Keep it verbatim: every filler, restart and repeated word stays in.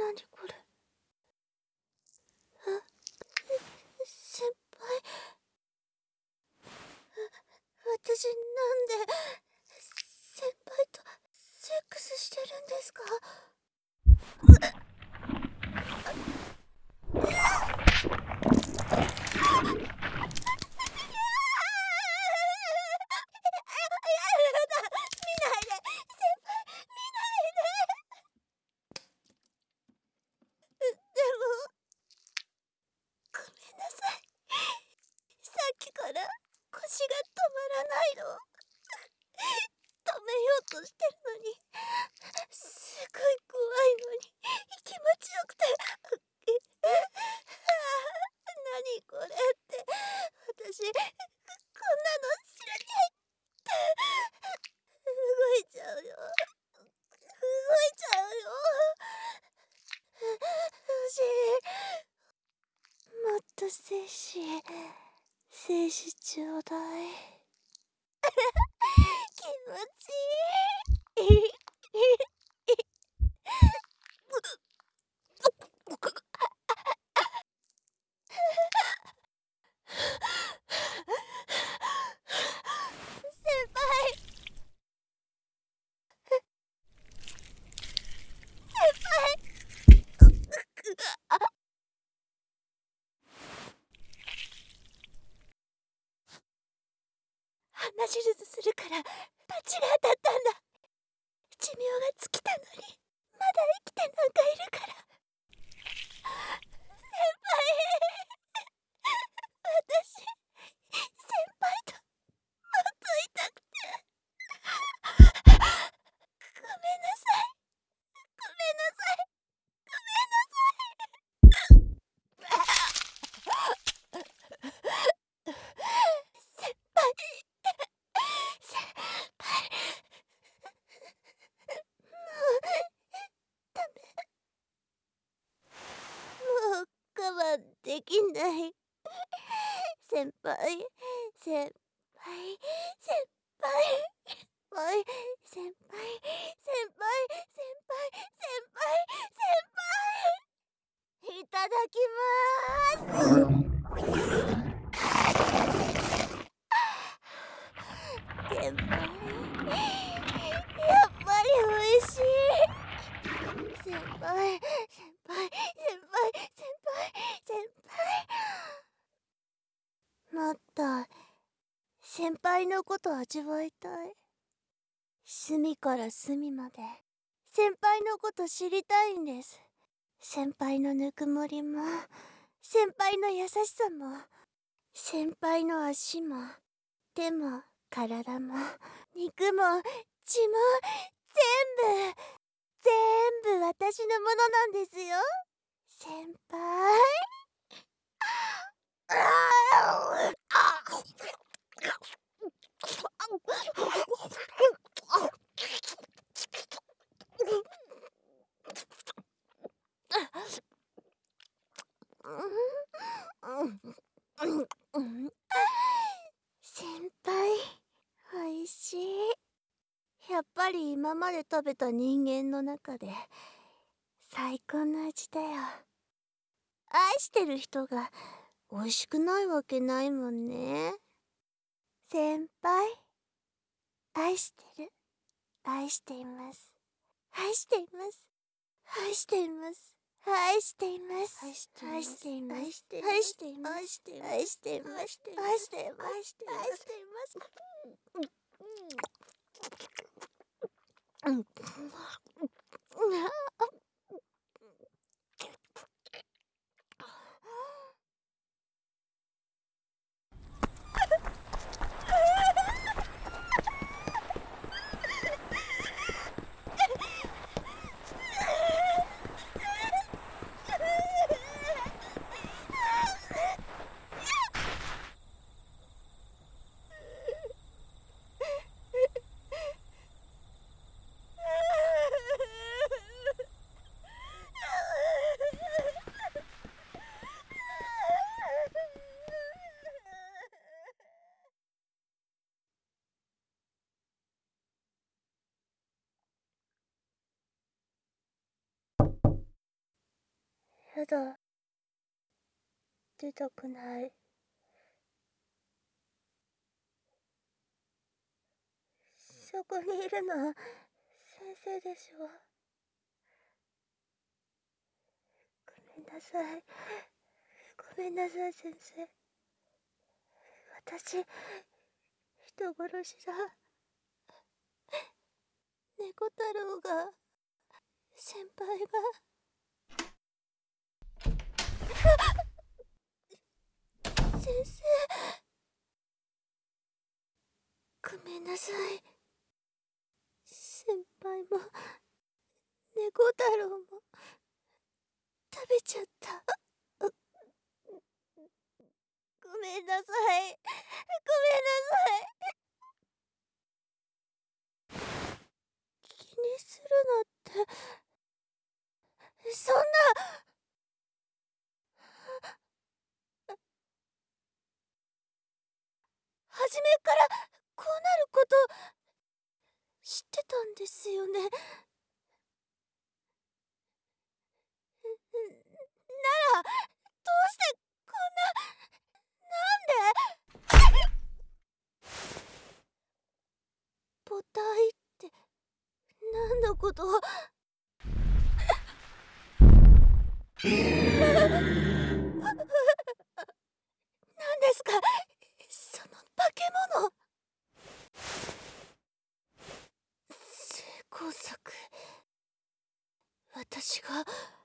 なにこれ。あ、先輩。私なんで先輩とセックスしてるんですか？精子精子ちょうだい。気持ちいい。鼻手術するからバチが当たったんだ。寿命が尽きたのにまだ生きてなんかいるから。先輩、私先輩ともっといたくて。ごめんなさい、ごめんなさい、ごめんなさい。先輩、先輩、もうダメ。もう我慢できない。先輩、先輩、先輩、先輩、先輩、先輩、先輩、先輩、いただきまーす。先輩、やっぱり美味しい。先輩、先輩、先輩、先輩、先輩。もっと先輩のこと味わいたい。隅から隅まで先輩のこと知りたいんです。先輩のぬくもりも先輩の優しさも先輩の足も手も体も肉も血も全部全部私のものなんですよ。先輩。先輩、おいしい。やっぱり今まで食べた人間の中で最高の味だよ。愛してる人が美味しくないわけないもんね。先輩、愛してる。愛しています。愛しています。愛しています。愛しています。愛しています。愛しています。愛しています。愛しています。愛しています。愛しています。愛しています。愛しています。うん。 やだ、出たくない。そこにいるのは先生でしょ。ごめんなさい、ごめんなさい先生。私、人殺しだ。猫太郎が、先輩が。先生、ごめんなさい。先輩も猫太郎も食べちゃった。ごめんなさい、ごめんなさい。気にするなって、そんな。初めからこうなること知ってたんですよね。なら、どうしてこんな、なんで母体って何のこと？何ですかその化け物。成功作、私が